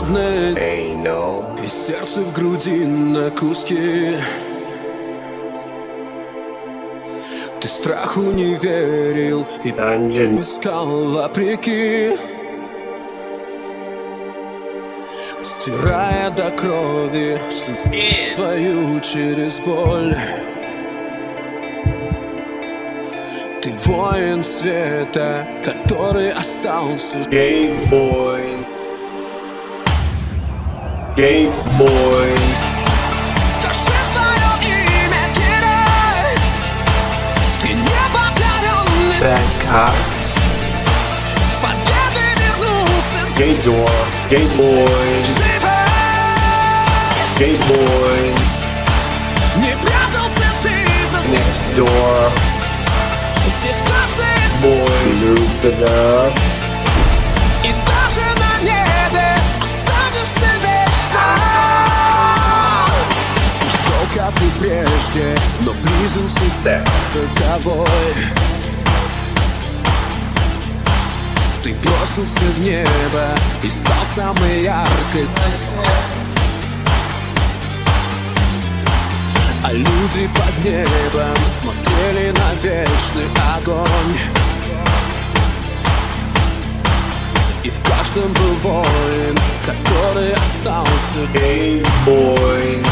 холодный, Hey, no. и сердце в груди на куски. Ты страху не верил и Dungeon. искал вопреки, стирая до крови всю твою через боль. Ты воин света, который остался. Game Boy. Game Boy. Скажи свое имя, герой. Ты непокоренный. Bad Cops. С победой вернулся. Game Door. Game Boy. Живой. Game Boy. Не прятался ты за Next door. здесь каждый Boy. Loop it up. и даже на небе останешься вечно. Шел как и прежде, но близился Sex. роковой. Ты бросился в небо и стал самой яркой. А люди под небом смотрели на вечный огонь. И в каждом был воин, который остался. Game Boy.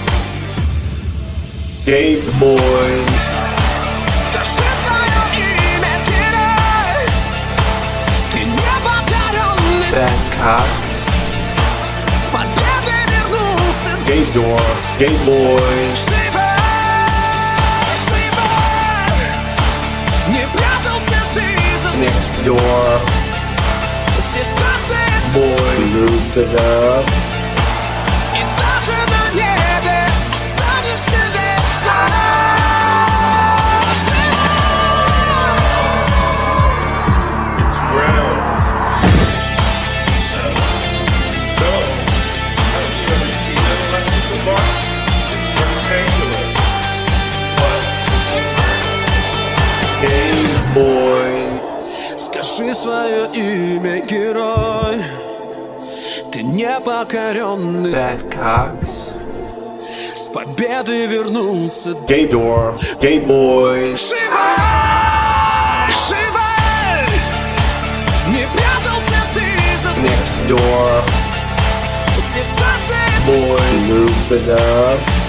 Game Boy. Скажи свое имя, герой. Ты непокоренный. Bad Cops. С победой вернулся. Game Door. Game Boy. Живой, живой. Не прятался ты за Next door. здесь каждый Boy. Loop it up. и даже на небе останешься вечно. It's round. So, have you ever seen an electrical box? It's rectangular. But Game Boy. Скажи свое имя, герой. Ты непокоренный. Bad Cops. С победой вернулся. Game Door. Game Boy. Живой, живой. Не прятался ты за Next door. здесь каждый Boy. Loop it up.